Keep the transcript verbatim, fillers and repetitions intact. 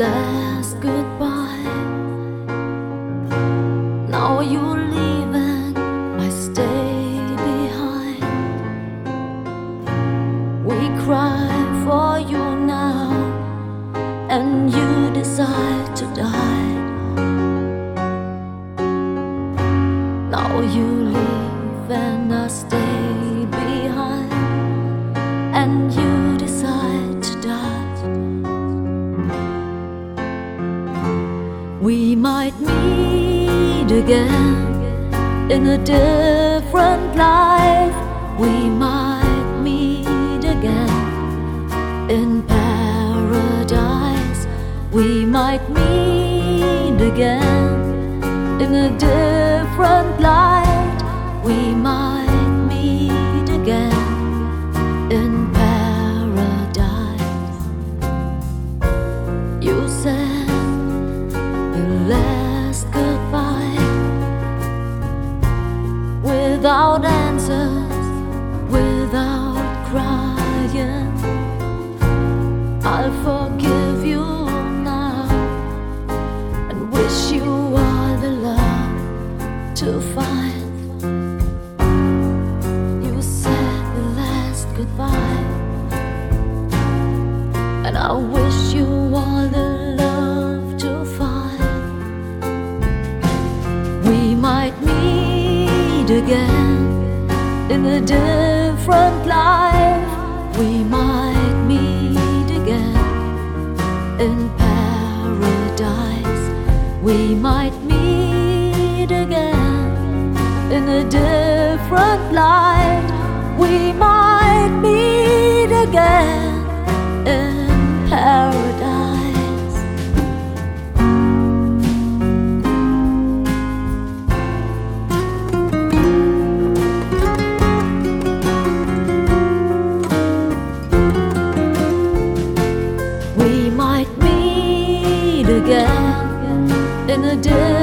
last goodbye. Now you're leaving, I stay behind. We cry for you now, and you decide to die. Now you leave and I stay behind, and you decide to die. We might meet again in a different life. We might meet again in paradise. We might meet again in a different light. We might meet again in paradise. You said the last goodbye without answers, without crying. I'll forgive you now and wish you all the love to find. You said the last goodbye, and I wish you all the love to find. We might meet again in a different life. We might meet again in paradise. We might meet again in a different light. We might meet again in paradise. We might meet again in a different